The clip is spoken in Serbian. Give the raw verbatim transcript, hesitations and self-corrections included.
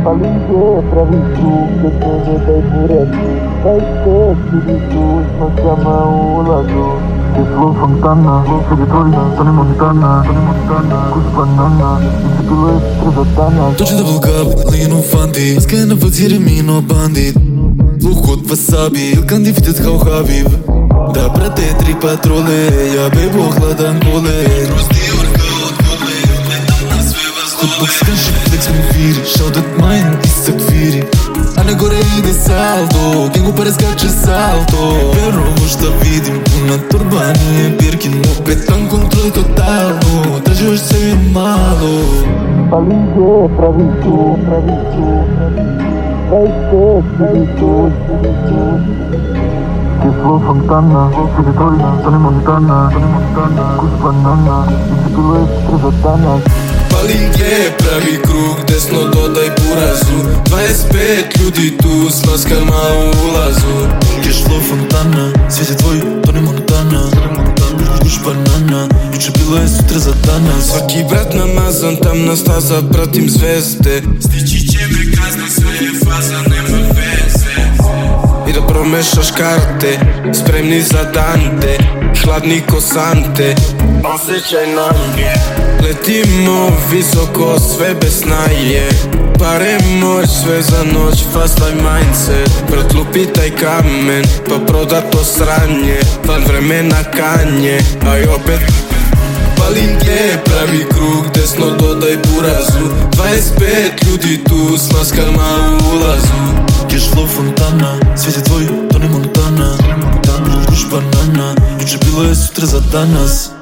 Palinje pravi krug, da se ne daj poredi. dvajset ljudi tu, smaskama u ulazu. Je flow fontana, sve je tvoj, Tony Montana, Tony Montana, kus banana, iscepilo je treba danas. Dođe double cup, lean u fanti, maska je na faci remino bandit. Luh kod wasabi, il kandifitet kao Habib. Da prate tri patrole, ja bebo hladan kole. Kroz Dior kao od kole, letam na sve vas dole. Hotbox skanšik, flex mi viri, shoutout mine, isak viri. A na gore ide salto, gengu pare skače salto. Verovo šta vidim, puna torba nije Birkin. Opet tam kontrol totalno, traži još sebi malo. Palinje pravi krug, pravi krug. dvajset ljudi tu, je flow fontana, sve je tvoj, Tony Montana, Tony Montana, kus banana, iscepilo je treba danas. Palinje pravi krug, desno dodaj burazu. Dvadeset pet ljudi tu, s maskama u ulazu. Keš flow fontana, svijet je tvoj, Tony Montana, kuš banana, juče bilo je sutra za danas. Svaki brat namazan, tamna staza, pratim zvezde. Stići će me kazna, sve je faza, nema veze. I da promešaš karte, spremni za Dante, hladni ko sante, osjećaj nage. Letimo visoko, sve bez snaje, pare moć, sve za noć, fast life mindset. Pretlupi taj kamen, pa proda to sranje, van vremena kanje, a i opet Palinje pravi krug, desno dodaj burazu. Dvadeset pet ljudi tu, s maskama u ulazu. Keš flow fontana, svijet je tvoj, Tony Montana, kuš banana, juče bilo je sutra za danas.